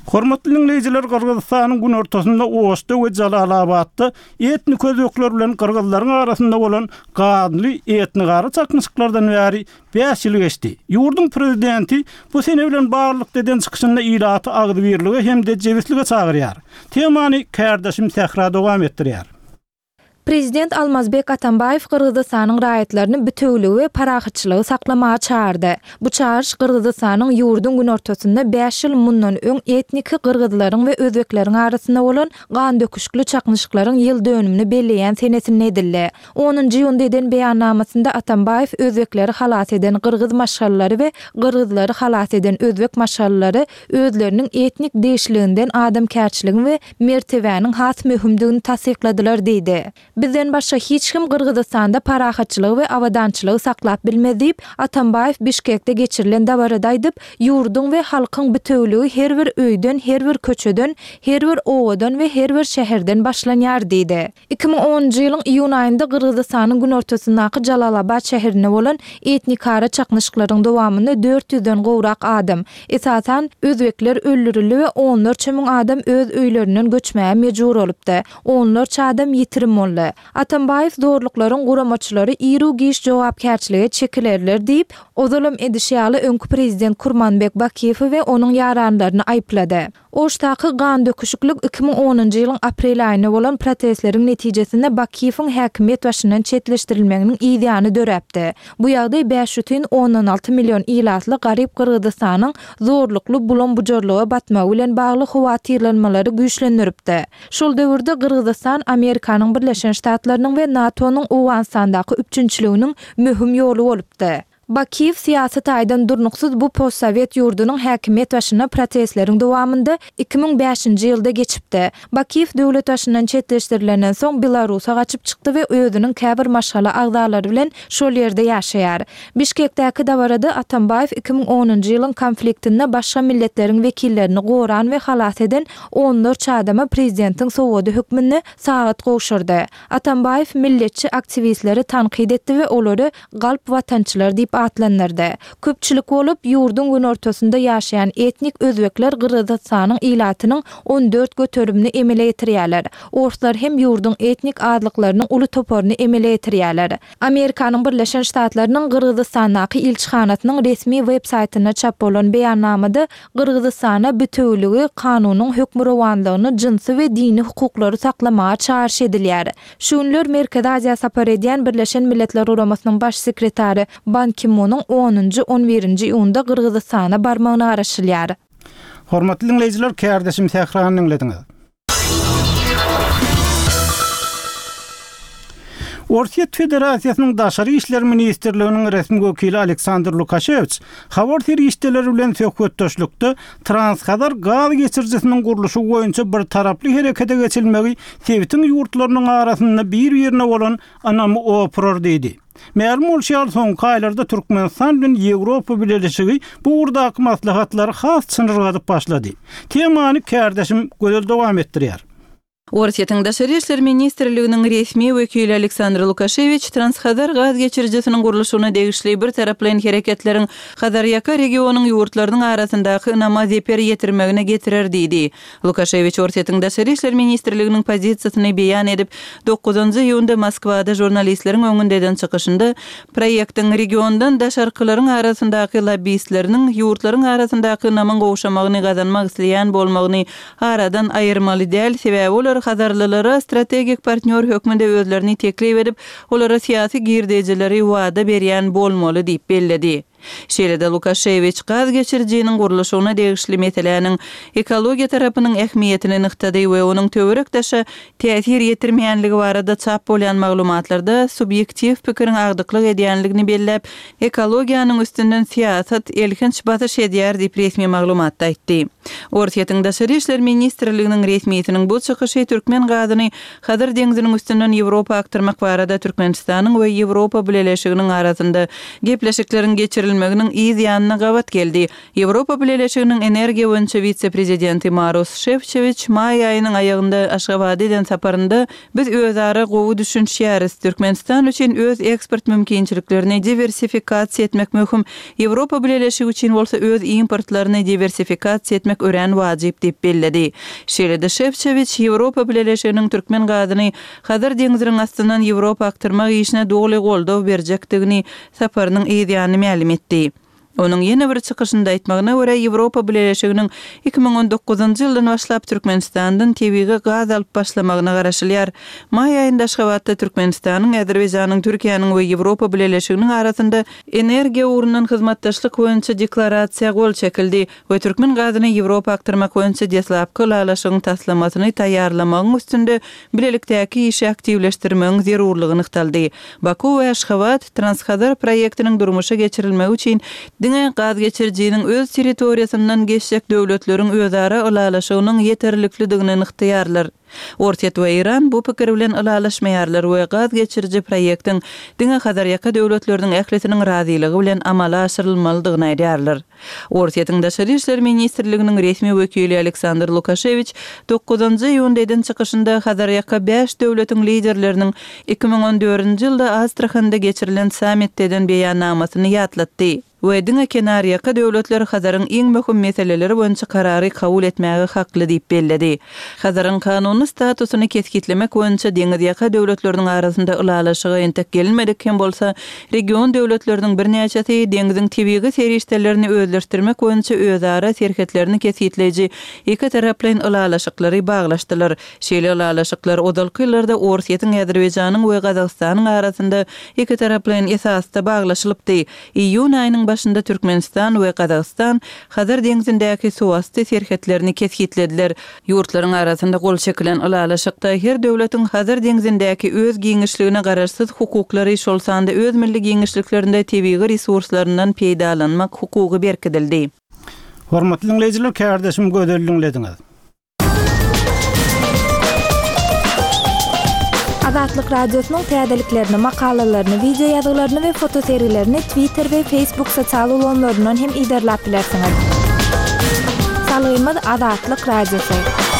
Hormatly dinleyijiler, Kırgızstanyň gün ortasynda Oşda we Jalalabadda etnik özekler bilen kırgızlaryň arasynda bolan ganly etnik ara çakmyşyklardan bäri 5 ýyl geçdi. Ýurdun prezidenti bu sene bilen baglyk deden çykyşynda ilaty agdy birligi hem de jewizlige çagyrýar. Temany kardeşim Sehra dowam etdirýär. Prezident Almazbek Atambayev Kırgızstanyň raýatlaryny bütünligi we parahyçylygy saklamaga çağırdy. Bu çağırış Kırgızstanyň ýurdun gün ortasynda 5 ýyl mundan öň etnik kırgızlaryň we özbekleriň arasynda bolan gan döküşikli çaknyşyklaryň ýyl dönümini belleýän senesinde edildi. 10-njy ýylda eden beýannamasynda Atambayev özbekleri halat eden kırgız maşallary we kırgızlary halat eden özbek maşallary özleriniň etnik değişliginden adamkärçiligi we mertebäniň has möhümdigini tasdikladylar diýdi. Bizden başga hiç kim Kırgızstanda parahatçılığı we awadançylygy saklap bilmez diýip Atambayev Bişkekde geçirilen dabarada aýdyp, ýurdun we halkyň bütünligi her bir öýden, her bir köçeden, her bir owadan we her bir şäherden başlanýar diýdi. 2010-njy ýylyň iýun aýynda Kırgızstanyň gün ortasyndaky Jalalabad şäherine bolan etnik ara çaknyşyklaryň dowamynda 400-den gowrak adam, esasan özbekler öldürildi we onlarça müň adam öz öýlerinden göçmäge mejbur bolupdy. Onlarça adam ýitirim boldy. Atambayev zorluklaryň guramaçylary ýyry giş jogapkärçiligi çekilerler diýip, o zulüm edişýaly öňkü prezident Kurmanbek Bakiýew we onuň ýaranlaryny aýplady. Oştaky gan döküşiklik 2010-njy ýylyň aprel aýyna bolan protestleriň netijesinde Bakiýewiň häkimet başyndan çetleşdirilmeginiň ideýany döräpdi. Bu ýagdaý 5.16 million ilatly garyp Kırgızstanyň zorlukly bulan bujurlyga batmagy bilen bagly howatyrlanmalary güýçlendiripdi. Şol döwürde Kırgızstan Amerikanyň Birleşen Ştatlarynyň we NATO'nyň Owansandaky üçünçiliginiň möhüm ýoly bolupdy. Bakiýew siýasat aýdan durnuksuz bu postsovet ýurdunyň häkimet başyna protestleriň dowamynda 2005-nji ýylda geçipdi. Bakiýew döwlet başyndan çetleşdirilenden soň Belarusa gaçyp çykdy we özüniň käbir maşala agdalary bilen şol ýerde ýaşaýar. Bişkekdäki dabarada Atambayew 2010-njy ýylyň konfliktinde başga milletleriň wekillerini goran we halat eden onlarça adama prezidentiň sowady hökmüne sagat gowşurdy. Atambayew milletçi aktivistleri tanqid etdi we olary galp watançylar diýip atlanırdı. Köpçülik olup ýurdun gün ortasynda ýaşaýan etnik özbekler Kırgızstanyň ilatynyň 14 götürümini emele ýetirýärler. Orslar hem ýurdun etnik adlyklarynyň uly toparyny emele ýetirýärler. Amerikanyň Birleşen Ştatlarynyň Kırgızstandaky ilçihanatynyň resmi web saýtyna çap bolan beýannamada Kırgızstana bütünligi, kanunyň hökmürawanlygyny, jinsy we dini hukuklary saklamaga çağırş edilýär. Şunlar Merkezi Aziýa sapar edýän Birleşen Milletler Uramasynyn baş sekretary Ban Ki-moonyň 10-njy 11-nji ýylda Kırgızstana barmagyny araşdyrýar. Hormatly dinleyijiler, kardeşim Sehranyň dinlediňiz. Orsiýet Federasiýasynyň Daşary işler ministrliginiň resmi wekili Aleksandr Lukasheviç, habartyr işçileri bilen söhbetdeşlikde Transkazar gaz geçirjisiniň guruluşy boýunça bir taraply herekete geçilmegi Sewitiň ýurtlarynyň arasynda bir ýerine bolan anamy opror diýdi. Märmul bolşýar soňky aýlarda Türkmenistan bilen Ýewropa birleşigi bu urdaky maslahatlary has çynyrgadyp başlady. Temany kardeşim gözel dowam etdirýär. Orsiýetiň Daşary işler ministrliginiň resmi wekili Aleksandr Lukasheviç Transkazar gaz geçirjisiniň guruluşyna degişli bir taraplayan hereketleriň Xazaryaka regionynyň ýurtlarynyň arasyndaky ynama zeper ýetirmegine getirer diýdi. Lukasheviç Orsiýetiň Daşary işler ministrliginiň pozisiýasyny beýan edip 9-njy ýylda Moskwada jurnalistleriň öňündeden çykyşynda proýektiň regiondan daşarkylaryň arasyndaky lobbyistleriniň ýurtlaryň arasyndaky ynamyň gowşamagyny gazanmak isleýän bolmagyny aradan aýyrmaly däl, sebäbi Xazarlylara strategik partner hökmünde özlerini teklip edip, olara siýasy girdijileri wada berýän bolmaly diýip belledi. Şeýle-de Lukasheviç gaz geçirjiniň guruluşyna degişli meseleniň ekologiýa tarapynyň ähmiýetini nyktady we onuň töwerekdeşe täsir ýetirmeýänligi barada çap bolan maglumatlarda subýektiw pikiriň agdyklyk edýänligini belläp, ekologiýanyň üstünden siýasat elkinç batyş edýär diýip resmi maglumatda aýtdy. Orsiýetiň Daşary işler ministrliginiň resmiýetiniň bu çykyşy türkmen gazyny Hazar deňiziniň üstünden Ýewropa aktyrmak barada Türkmenistanyň we Ýewropa birleşiginiň arasynda gepleşikleriň geçirilmesi geçirilmeginin iyi ýanyna gabat geldi. Ýewropa Birleşiginiň energiýa boýunça vitse-prezidenti Maros Şefçeviç may aýynyň aýagynda Aşgabaty'den saparynda biz özara gowy düşünýäris. Türkmenistan üçin öz eksport mümkinçiliklerini diversifikasiýa etmek möhüm. Ýewropa Birleşigi üçin bolsa öz importlaryny diversifikasiýa etmek ören wajyp diýip belledi. Şeýle-de Şefçeviç Ýewropa Birleşiginiň türkmen gazyny Hazar deňiziniň astyndan Ýewropa aktyrmak işine dogly goldaw berjekdigini saparynyň ýa-ni ma'lum etdi. Onun ýene bir çykyşynda aýtmagyna görä Ýewropa Birleşiginiň 2019-njy ýyldan başlap Türkmenistandan tebii gaz alyp başlamagyna garaşylýar. May aýynda Aşgabatda Türkmenistanyň, Azerbaýjanyň, Türkiýanyň we Ýewropa Birleşiginiň arasynda energiýa ugrundan hyzmatdaşlyk boýunça deklarasiýa gol çekildi we türkmen gazyny Ýewropa aktyrmak boýunça deslapky ulaşygyň taslamasyny taýýarlamagyň üstünde bilelikdäki işi aktivleşdirmegiň zerurlygyny ykdaldy. Baku we Aşgabat Transhazar proýektiniň durmuşa geçirilmegi üçin diňe gaz geçirjiginiň öz territoriýasyndan geçjek döwletleriň özara ulaşygynyň ýeterlikligini ykdyýarlar. Ortiýat we Iran bu pikir bilen ulaşmaýarlar we gaz geçirji proýektiň diňe Hazarýaka döwletleriniň ählisiniň razyligi bilen amala aşyrylmalydygyny aýdýarlar. Ortiýatyň daşary işler ministrliginiň resmi wekili Aleksandr Lukasheviç 9-njy ýundaýdan çykyşynda Hazarýaka 5 döwletiň liderleriniň 2014-nji ýylda Astrahanda geçirilen sammitden beýannamasyny ýatlatdy. We diňe Kenarýaka döwletleri Hazaryň iň möhüm meseleleri boýunça karary kabul etmäge hakly diýip belledi. Hazaryň kanuny statusyny keskitlemek boýunça deňizýaka döwletleriniň arasynda ulaşygy entek gelinmedik hem bolsa region döwletleriniň birnäçesi deňiziň tebii serişdelerini özleşdirmek boýunça özara serhetlerini keskitleýiji iki taraplyň ulaşyklary baglaşdylar. Şeýle ulaşyklar odalky ýyllarda Ortiýatyň Azerbaýjanyň we Gazagstanyň arasynda iki taraplyň esasda baglaşylypdy. Iýun aýynyň başında Türkmenistan we Gazagstan Hazar deňizindäki suwasty serhetlerini keskitlediler. Ýurtlaryň arasynda gol çekilen ulaşykda her döwletiň Hazar deňizindäki öz giňişligine garaşsyz hukuklary şolsanda öz milli giňişliklerinde tebii resurslaryndan peýdalanmak hukugy berkidildi. Hormatly dinleyijiler, kardeşim gözelliňlediňiz. Azatlyk radiosynyň täzeliklerini, makalalaryny, video ýazgylaryny we fotoseriýelerini Twitter we Facebook sosial ulanlaryndan hem iderläp bilersiňiz. Salymyz Azatlyk radiosu.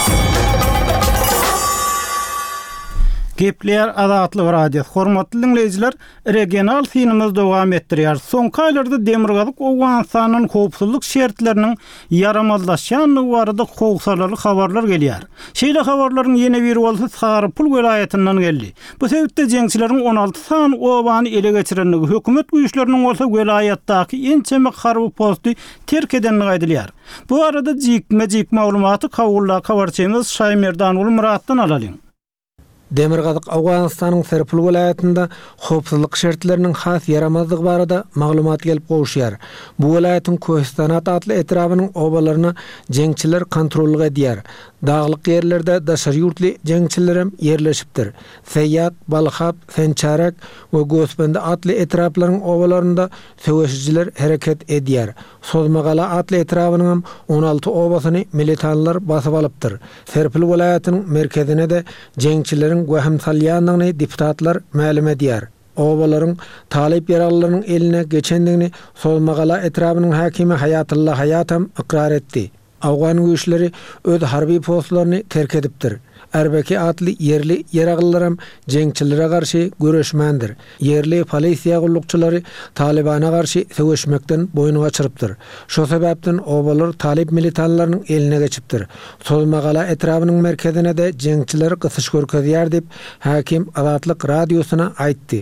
Gepler Azatlyk radiosu. Hormatly dinleyijiler, regional synymyz dowam etdirýär. Soňky aýlarda Demirgazyk Owganstanyň howpsuzlyk şertleriniň yaramazlaşýanyny barada howsarly habarlar gelýär. Şeýle habarlaryň ýene biri bolsa Sarpul welaýatynyň geldi. Bu sebäpde jeňçileriň 16 san obany ele geçirenligi, hökümet güýçleriniň bolsa welaýatdaky ençeme harby posty terk edenligi aýdylýar. Bu arada jikme maglumaty kawarçymyz Şaýmerdan uly Muratdan alalyň. Demirgazyk Awganistanyň Serpul welaýatynda howpsuzlyk şertleriniň has yaramazlygy barada maglumat gelip gowşýar. Bu welaýatyň Kohistanat adly etrabynyň obalaryny jeňçiler kontrollyk edýär. Daglyk ýerlerde daşary ýurtly jeňçiler hem ýerleşipdir. Feýat, Balhap, Fençarek we Gosbende adly etraplaryň obalarynda söwüşçiler hereket edýär. Sozmagala adly etrabynyň 16 obasyny militanlar basyp alypdyr. Serpul welaýatynyň merkezine de jeňçilerin göhem salýanlygyny deputatlar ma'lum edýär. Obalaryň talip ýaralylarynyň eline geçendigini Sozmagala etrabynyň hakimi Hayatylla Hayatam ikrar etdi. Awgan güýçleri öz harby postlaryny terk edipdir. Erbeki adly yerli ýeraglylar jeňçilere garşy göreşmendir. Yerli polisiýa gullukçylary Talibana garşy söwüşmekden boyun gaçyrypdyr. Şo sebäpden obalar talip militanlarynyň eline geçipdir. Sozmagala etrabynyň merkezine de jeňçiler gysyş görkezýär diýip hakim Azatlyk radiosyna aýtdy.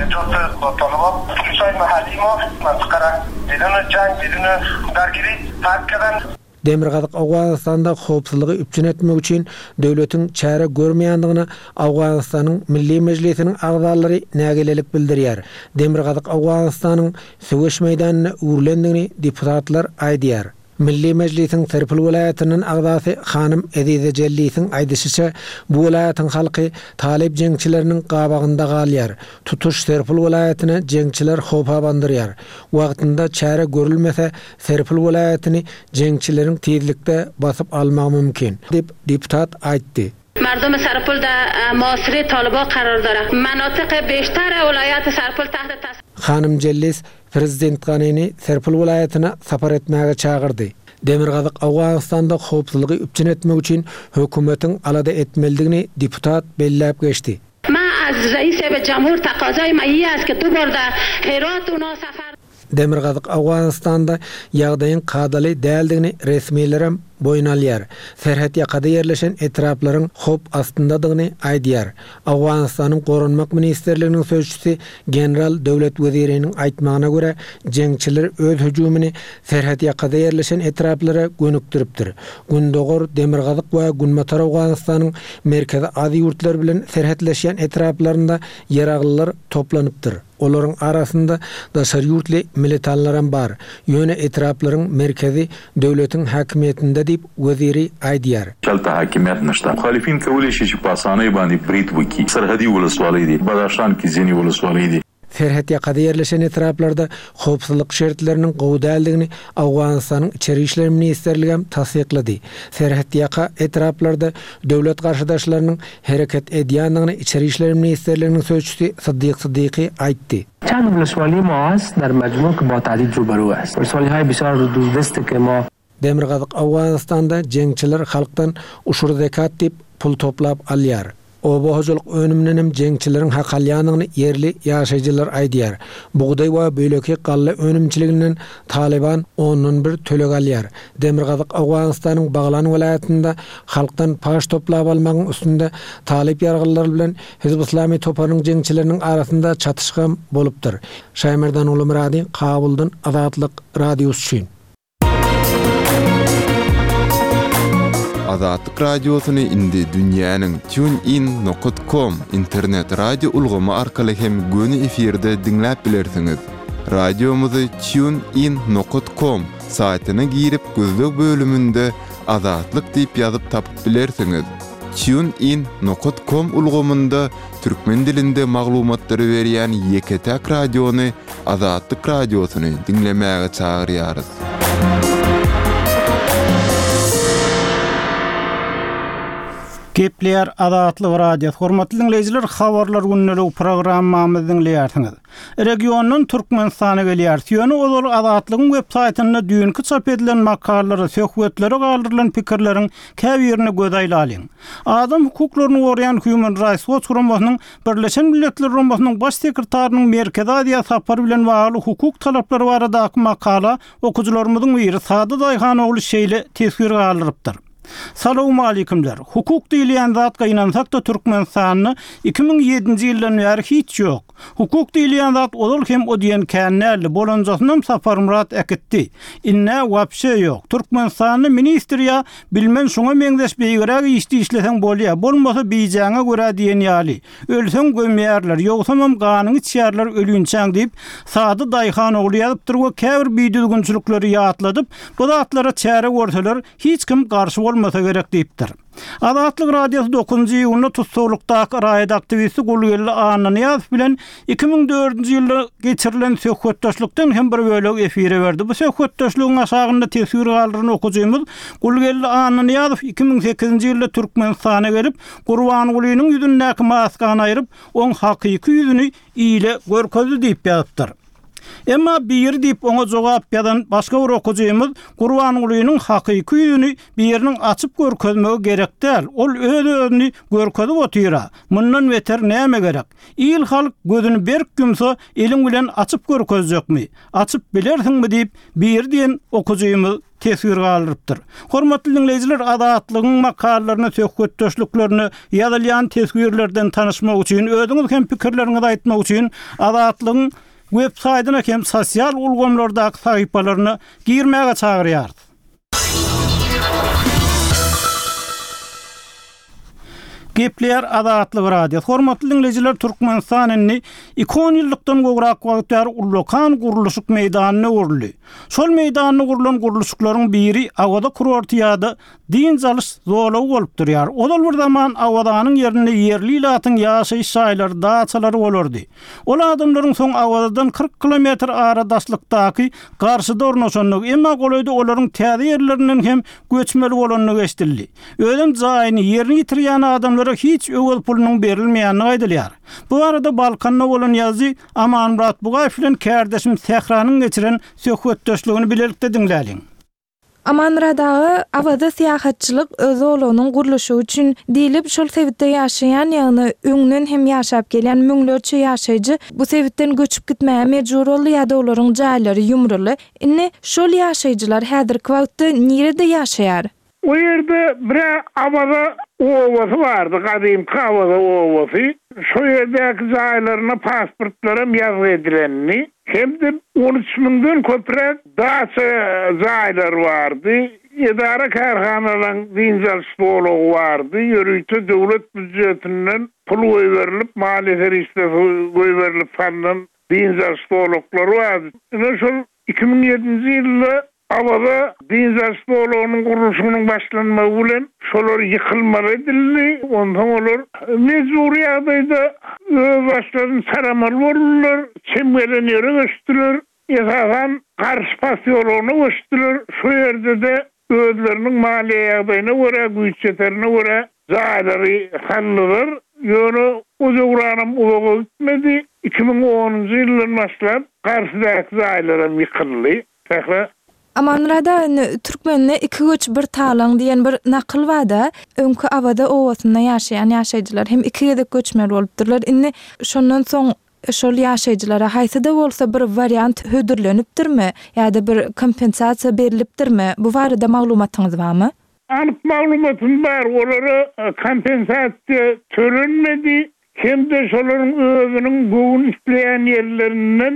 Demirgazyk Awganistanda howpsuzlygy üpçün etmek üçin döwletiň çäre görmeýändigini Awganistanyň Milli Mejlisiniň agzalary nägelelik bildirýär. Demirgazyk Awganistanyň söwüş meýdanyna urlendigini deputatlar aýdýar. Milli Mejlisiň Serpul welaýatynyň agzasy Hanym Edize Jellisiň aýdysyça bu welaýatyň halky talip jeňçileriniň gabagynda galýar. Tutuş Serpul welaýatyny jeňçiler howpa bandyrýar. Wagtynda çäre görülmese Serpul welaýatyny jeňçileriň tezlikde basyp almagy mümkin diýip deputat aýtdy. مردم سرپل در محاصره طالبان قرار دارد. مناطق بیشتر ولایت سرپل تحت Hanym Jellis Prezident Ganini Serpil vilayetine sapar etmäge çağırdy. Demirgazyk Awganistanda howpsuzlygy üpçün etmek üçin hökümetin alada etmelidigini deputat belläp geçdi. من از رئیس جمهور تقاضای مایی است که 2 بار در هرات اونا سفر Demirgazyk Awganistanda ýagdaýyň kadaly däldigini resmiýlerim boýnalyar. Serhat ýakada ýerleşen etraplaryň hop astyndadygyny aýdýar. Awganistanyň Gorunmak ministrliginiň sözçüsi general döwlet weziriniň aýtmagyna görä, jeňçiler öz hüjümini serhat ýakada ýerleşen etraplara gönükdiripdir. Gündogor Demirgazyk we Günmatar Awganistanyň merkezi ady ýurtlar bilen serhatleşen etraplarynda ýaraglylar toplanypdyr. Olaryň arasynda daşary ýurtly militanlaram bar. Ýöne etraplaryň merkezi döwletiň hakimiýetinde diýip weziri aýdýar. Çalta hakimiýet nişda. Muhalifin kabul şeşi pasany bandy brit wiki. Sarhadi uluswalydy. Badashan ki zeni uluswalydy. Serhat ýakada ýerleşen etraplarda howpsuzlyk şertleriniň gowdaldygyny Awganistanyň içeri işler ministrligi hem tasdiklady. Serhat ýaka etraplarda döwlet garşydaşlarynyň hereket edýändigini içeri işler ministrliginiň sözçüsi Siddiq Siddiqi aýtdy. چند ولسوالی ما هست در مجموع که با تهدید روبرو است. ولسوالی‌های بسیار دوردسته که ما Demirgazyk Awganistanda jeňçiler halkdan uşur zekat diýip pul toplap alýar. Oba hojuluk önümden hem jeňçileriň hak alýanyny yerli ýaşaýjylar aýdýar. Buğday we böleki galla önümçiliginden Taliban onun bir tölek alýar. Demirgazyk Awganistanyň Baglan vilayetinde halkdan paş toplap almagyň üstünde talip ýargylar bilen Hizb Islami toparnyň jeňçileriniň arasynda çatışgam bolupdyr. Şaýmerdan Ulumrady, Kabuldan Azatlyk radiosu üçin. Azatlyk radiosyny indi dünýäniň tunein.com internet radio ulgamy arkaly hem göni efirde dinläp bilersiňiz. Radiomuzy tunein.com saýtyna girip gözlük bölümünde Azatlyk diýip ýazyp tapyp bilersiňiz. tunein.com ulgamynda türkmen dilinde maglumatlary berýän ýeketäk radiony Azatlyk radiosyny dinlemäge çagyrýarys. Gepler Azatlyk radio hormatly dinleýijiler, habarlar günnelik programmamyzy dinleýärsiňiz. Regionyň Türkmenistana gelýär. Ýöne ol Azatlygyň web saýtynda düňkü çap edilen makalary, söhbetlere galdyrylan pikirleriň käbirini göz aýlalyň. Adam hukuklaryny goraýan Human Rights Watch guramasynyň Birleşen Milletler Guramasynyň baş sekretarinyň Merkezi Aziýa sapary bilen bagly hukuk talaplary baradaky makala okujularymyzyň biri Sadyk Aýhanoğlu şeýle tesir galdyrypdyr. Salamu aleykumlar. Hukuk diýilýän zatga inansak da Türkmenistanyny 2007-nji ýyldan bäri hiç ýok. Hukuk diýilýän zat ol hem o diýen känäli bolanjasynym Safar Murat ekitdi. Inne wapşe ýok. Türkmenistanyny ministriýa bilmen şoňa meňdeşbeýgerek işdi işleseň bolýar. Bolmasa biýjaňa görä diýen ýaly. Ölseň gömýärler, ýoksa ganyny içýärler ölünçäň diýip Sadyk Aýhanoğlu ýazypdyr we käbir biýdilgünçilikleri ýatladyp, bu zatlara çäre görseler hiç kim garşy bolmasa gerek diýipdir. Azatlyk radiosu 9-njy ýylyny tutsaglykdaky raýat aktivisti Gulgeli Ananyýaz bilen 2004-nji ýylda geçirilen söhbetdaşlykdan hem bir bölek efire berdi. Bu söhbetdaşlygyň aşagynda tesir galdyran okujymyz Gulgeli Ananyýaz 2008-nji ýylda Türkmenistana gelip Gurbanulynyň ýüzündäki maskany aýryp, oň hakyky ýüzüni ýyle görkezdi diýip ýazypdyr. Emma bir diýip oňa jogap ýadan başga bir okujymyz Gurbanulynyň hakyky ýüzüni biriniň açyp görkezmegi gerek däl. Ol öz-özüni görkezip otyra. Mundan beter näme gerek? İl halk gözüni berk gümse eliň bilen açyp görkezjekmi? Açyp bilersiňmi diýip bir diýen okujymyz tesir galdyrypdyr. Hormatly dinleýijiler, Azatlygyň makalalarına, söhbetdaşlyklaryny, ýazylýan tesirlerden tanyşmak üçin, özüňiz hem pikirleriňizi aýtmak üçin Azatlygyň web saýtyna hem sosial ulgamlardaky sahypalaryny girmäge çagyrýar. Gepler Azatlyk radio. Hormatly dinleýijiler, Türkmenistanyň 2 ýyllykdan gowrak wagtlar Ullokan guruluşyk meýdanyna uruldy. Şol meýdanyna gurulan guruluşyklaryň biri awada kurortiýady diň jalyş zolaw bolup durýar. Odal bir zaman awadaanyň ýerine yerli ilatyň ýaşaýyş şaýlary, daçalary bolardy. Ol adamlaryň soň awadadan 40 kilometr aradaşlykdaky garşyda ornaşanlyk, emma golaydy olaryň täze ýerlerinden hem göçmeli bolanyny eşdildi. Öýdem jaýyny ýerini ýitirýän adamlar ýaşaýjylara hiç öwel pulunyň berilmeýänini aýdylýar. Bu arada Balkanda bolan ýazy Amanmurat Bugaýew bilen kärdeşim Sehranyň geçiren söhbetdeşligini bilerlikde diňläliň. Amanradağı awada siýahatçylyk öz olanyň gurulşy üçin diýilip şol sebitde ýaşaýan ýagny öňden hem ýaşap gelýän müňlerçe ýaşaýjy bu sebitden göçüp gitmäge mejbur boldy ýa-da olaryň jaýlary ýumruly. Indi şol ýaşaýjylar häzirki wagtda nirede ýaşaýar? O ýerde bir awada owasy bardy, gadymky awada owasy. Şo ýerdäki jaýlaryna pasportlara ýazgy edilenni. Hem de 13.000'den köprek daça jaýlar bardy. Edara karhanalarynň dinjalşylygy bardy. Ýörüýte döwlet büdjetinden pul goýberilip, maliýe işleri goýberilip fandan dinjalşylyklary bardy. Şol 2007-nji ýylda awada dinjalşylygynyň gurulşynyň başlanmagy bilen şolar ýykylmaly edildi. Ondan olar mejburi ýagdaýda başlaryny saramaly boldular, çembelenýere göçdüler, esasan garşy pasiýoluny göçdüler. Şu ýerde de özleriniň maliýe ýagdaýyna görä, güýç ýeterine görä jaýlary tanlydylar. Ýöne uzagranam uzaga gitmedi. 2010-njy ýyldan başlap garşydaky jaýlara ýykyldy. Amanrada Türkmenine iki göç bir talang diýen bir nakyl wada, öňkü awada owasynda ýaşaýan ýaşaýjylar hem iki gedek göçmer bolupdyrlar. Indi şondan soň şol ýaşaýjylara haýsy-da bolsa bir variant hödürlenipdirmi ýa-da bir kompensasiýa berilipdirmi? Bu barada maglumatyňyz barmy? Anyk maglumatym bar. Olara kompensasiýa törenmedi. Hem de şolaryň özüniň goýun isleýän ýerlerinden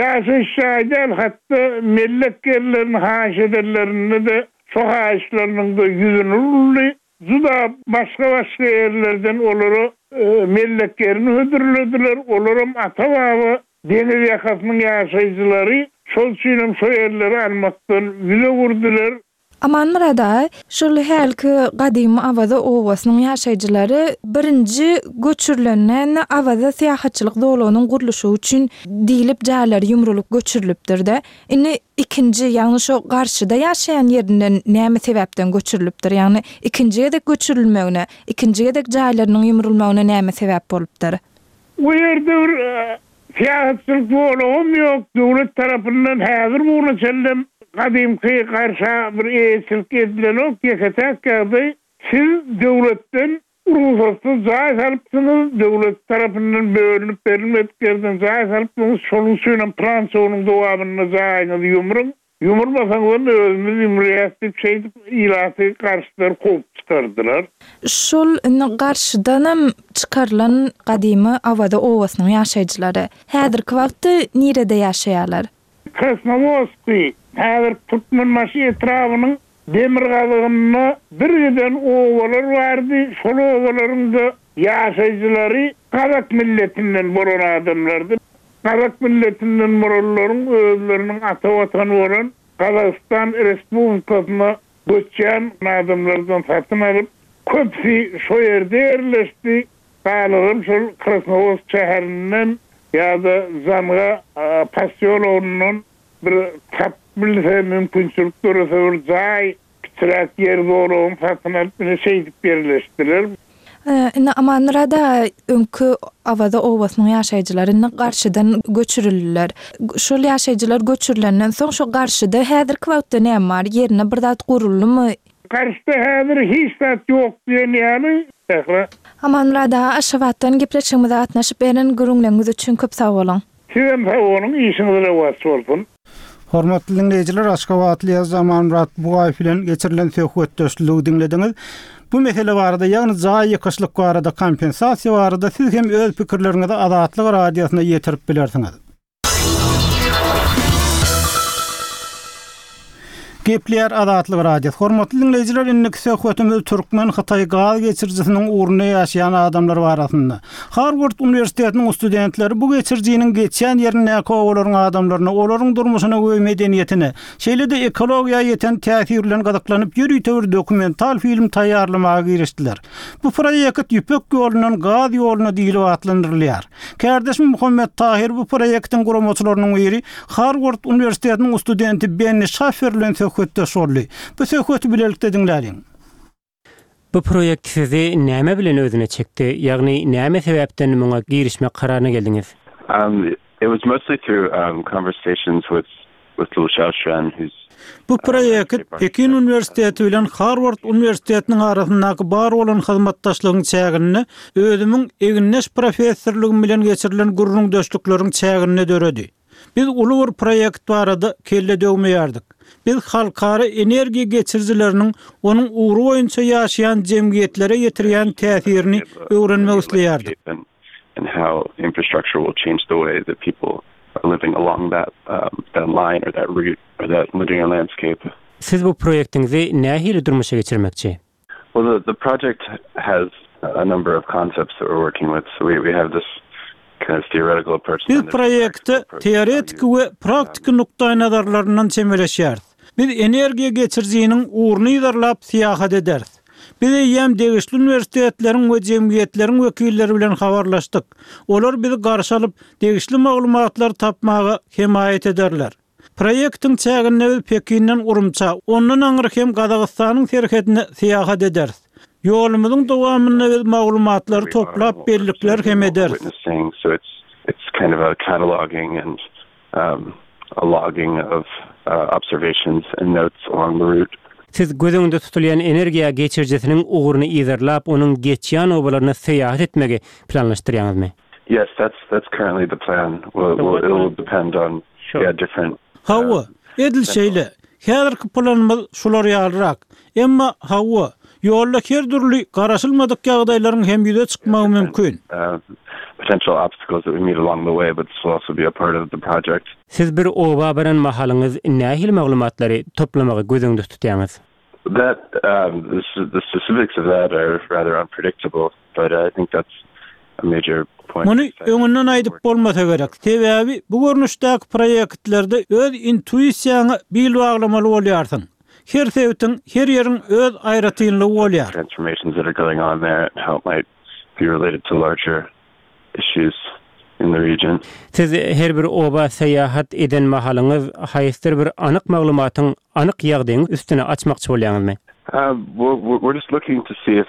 ýaşaýjylar hatda mellekleriniň haşederlerini de sohaýşlarynyň da ýüzüni ully. Juda başga ýerlerden olary melleklerini öldürlediler. Olaram ata-baba deniz ýakasynyň ýaşaýjylary şol üçin şo ýerleri almakdan ýüle gurdular. Amanrada şol helki gadymy awada owasynyň ýaşaýjylary birinji göçürilenden awada siýahatçylyk dolanyň gurulşy üçin diýilip jaýlary ýumrulyp göçürilipdir-de. Indi ikinji, ýagny şo garşyda ýaşaýan ýerinden näme sebäpden göçürilipdir? Ýagny ikinji gedek göçürilmegine, ikinji gedek jaýlarynyň ýumrulmagyna näme sebäp bolupdyr? O ýerde siýahatçylyk dolany ýok. Döwlet tarapyndan häzir bunu çellem gadymky garşa bir eýsilk edilen ok ýeketäkdi. Siz döwletden ruhsatly jaý alypsyňyz, döwlet tarapyndan bölünip berilmeklerden jaý alypsyňyz, şonuň üçin Fransiýanyň dowabyny jaýyňyzy ýumruň. Ýumurmasaňyz özüňiz ýumrýasyp şeýdip ilaty garşylar goýup çykardylar. Şol garşydan çykarylan gadymy awada owasynyň ýaşaýjylary häzirki wagtda nirede ýaşaýarlar? Krasnovodski, häzir Türkmenbaşy etrawynyň demirgalygyny bir geden owalar bardy. Şol owalaryňda ýaşaýjylary Kazak milletinden bolan adamlardy. Kazak milletinden bolanlaryň özleriniň ata watany bolan Kazakistan Respublikasyna göçýän adamlardan satyn alyp köpsi şo ýerde ýerleşdi. Galym şol Krasnovodsk şäherinden ýa-da Zamga pasiýolunyň bir tapmylsa mümkinçilik görse bir jaý kitrak ýer bolan satyn alyp şeýdip berleşdiler. Amanrada öňkü awada owasynyň ýaşaýjylaryny garşydan göçürildiler. Şol ýaşaýjylar göçürilenden soň şo garşyda häzirki wagtda näme bar? Ýerine bir zat guruldymy? Garşyda häzir hiç zat ýok diýen ýaly. Amanrada aşawatdan gepleşigimize gatnaşyp beren gürüňleriniz üçin köp sag bolan. Sizem sag bolun, işiniňizle wagt bolsun. Hormatly dinleyijiler, Aşgabatly Amanmurat Bugaýew bilen geçirilen söhbetdeşligi dinlediňiz. Bu mesele barada ýagny jaý ýykyşlyk barada kompensasiýa barada siz hem öz pikirleriňizi Azatlyk radiosyna ýetirip bilersiňiz. Gepler Azatlyk radio. Hormatly dinleyijiler, indi söhbetimiz Türkmen Hytaý gaz geçirjisiniň uruny ýaşaýan adamlar barasynda. Harvard Universitetiniň studentleri bu geçirjiniň geçen ýerine kowalaryň adamlaryna, olaryň durmuşyna we medeniýetine, şeýle-de ekologiýa ýeten täsir bilen gazaklanyp ýürüýte bir dokumental film taýýarlamagy girişdiler. Bu proýekt Ýüpek ýolundan gaz ýoluna diýilip atlandyrylýar. Kärdeşim Muhammed Tahir bu proýektiň guramaçylarynyň biri Harvard Universitetiniň studenti Benny Schaffer bilen söhbetde sorly. Bu söhbeti bilelikde dinläliň. Bu proýekt sizi näme bilen özüne çekdi? Ýagny näme sebäpden muňa girişmek kararyna geldiňiz? It was mostly through conversations with Liu Xiaoshuan, who's Bu proýekt Pekin Üniversiteti bilen Harvard Üniversitetiniň arasyndaky bar bolan hyzmatdaşlygyň çägini özümiň egneş professorlygym bilen geçirilen gurrun döşlükleriň çägini döredi. Biz uly bir proýekt barada kelle döwmeýärdik. Biz halkara energiýa geçirjileriniň onuň uğru boýunça ýaşaýan jemgiýetlere ýetirýän täsirini öwrenmek isleýärdik. And how infrastructure will change the way that people are living along that line or that route or that linear landscape. Siz bu proýektiňizi nähili durmuşa geçirmekçi? Well, the project has a number of concepts that we're working with. So we have this kind of theoretical approach. Biz proýekte teoretik we praktik nukdaý nazarlaryndan çemeleşýäris. Biz energiýa geçirjiginiň uğruny ýazarlap syýahat ederis. Biz ýem degişli üniversitetleriň we jemgiýetleriň wekilleri bilen habarlaşdyk. Olar bizi garşy alyp degişli maglumatlar tapmaga himayet ederler. Proýektiň çägini biz Pekinden Urumça, ondan aňyr hem Gazagystanyň serhetine syýahat ederiz. Ýolumyzyň dowamynda biz maglumatlary toplap bellikler hem ederiz. So it's kind of a cataloging and a logging of observations and notes along the route. Siz gözüňizde tutulýan energiýa geçirjesiniň uğruny ýazarlap, onuň geçýän obalaryna syýahat etmegi planlaşdyrýaňyzmy? Yes, that's currently the plan. It'll depend on different. Hawa, edilşeýle. Häzirki planymyz şular ýalyrak. Emma hawa, ýolda her türlü garaşylmadyk ýagdaýlaryň hem ýüze çykmagy mümkin. Potential obstacles that we meet along the way, but this will also be a part of the project. Siz bir oba baran mahalyňyz nähili maglumatlary toplamagy gözüňde tutýaňyz? That the specifics of that are rather unpredictable, but I think that's a major point. Muny öňünden aýdyp bolmasa gerek. Sebäbi bu görnüşdäki proýektlerde öz intuisiýaňy bil baglamaly bolýarsyň. Her sebäpden her ýeriň öz aýratynlygy bolýar. Transformations that are going on there and how it might be related to larger issues in the region. Siz her bir oba seýahat eden mahalyňyz haýysdyr bir anyk maglumatyň anyk ýagdaýyny üstüne açmakçy bolýaňyzmy? We're just looking to see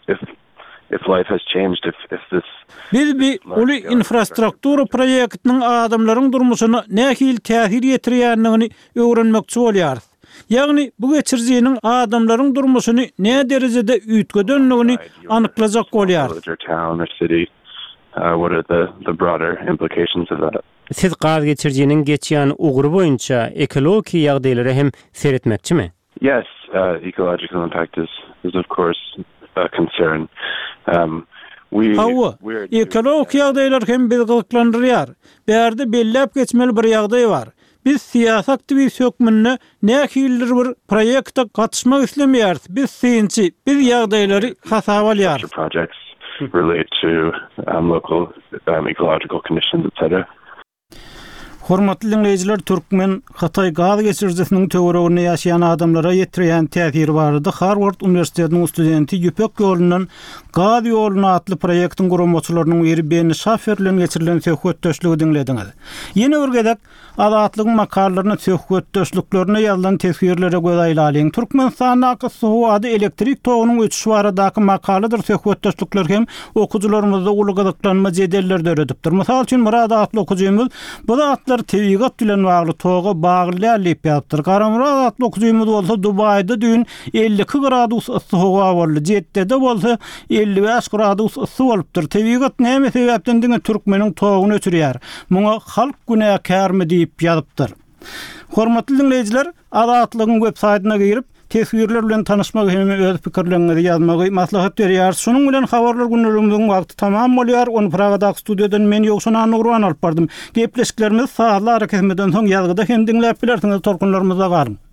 if life has changed, if this. Biz bir uly infrastruktura proýektiniň adamlaryň durmuşyna nähili täsir ýetirýändigini öwrenmekçi bolýarys. Ýagny bu geçirjiginiň adamlaryň durmuşyny näme derejede üýtgedänligini anyklajak bolýar. What are the broader implications of that? Siz gaz geçirjiginiň geçýän ugry boýunça ekologik ýagdaýlary hem seretmekçimi? Yes, ecological impact is of course a concern. Ekologik ýagdaýlar hem bizi gyzyklandyrýar. Bärde belläp geçmeli bir ýagdaý bar. Biz siýasat aktivist hökmünde nähildir bir proýekte gatnaşmak islemýäris. Biz synçy, biz ýagdaýlary hasaba alýar. Relate to local ecological conditions, etc. Hormatly dinleyijiler, Türkmen Hatay gaz geçirjesiniň töwereginde ýaşaýan adamlara ýetirýän täsiri barada Harvard Üniversitetiniň studenti Ýüpek ýolundan gaz ýoluna atly proýektiň gurulmaçylarynyň biri Beni Şafer bilen geçirilen söhbetdeşligi dinlediňiz. Ýene bir gezek azatlygyň makalaryny söhbetdeşliklerine ýazylan tesirlere göz aýlalyň. Türkmenistanyň Suwady elektrik togunyň öçüşi baradaky makaladyr söhbetdeşlikler hem okuwçylarymyzda uly gyzyklanma jedelleri döredipdir. Mysal üçin Murad atly okuwçymyz bu zatlar tebigat bilen bagly toga baglyp ýapdyr. Garamurad atly okuwçymyz bolsa Dubaýda dün 52 gradus ysy hawa boldy. Jeddede bolsa 55 gradus ysy bolupdyr. Tebigat näme sebäpden diňe türkmeniň toguny öçürýär. Muňa halk günäkärmi diýip ýazypdyr. Hormatly dinleyijiler, Azatlygyň web saýtyna girip tesirler bilen tanışmak hem öz pikirlerinizi ýazmagy maslahat berýär. Şonuň bilen habarlar günlerimiziň wagty tamam bolýar. Onu Pragada studiýadan men ýokşuna Nurwan alyp bardym. Gepleşiklerimiz saatlar hareketmeden soň ýazgyda hem dinläp bilersiňiz, torkunlarymyza garyn.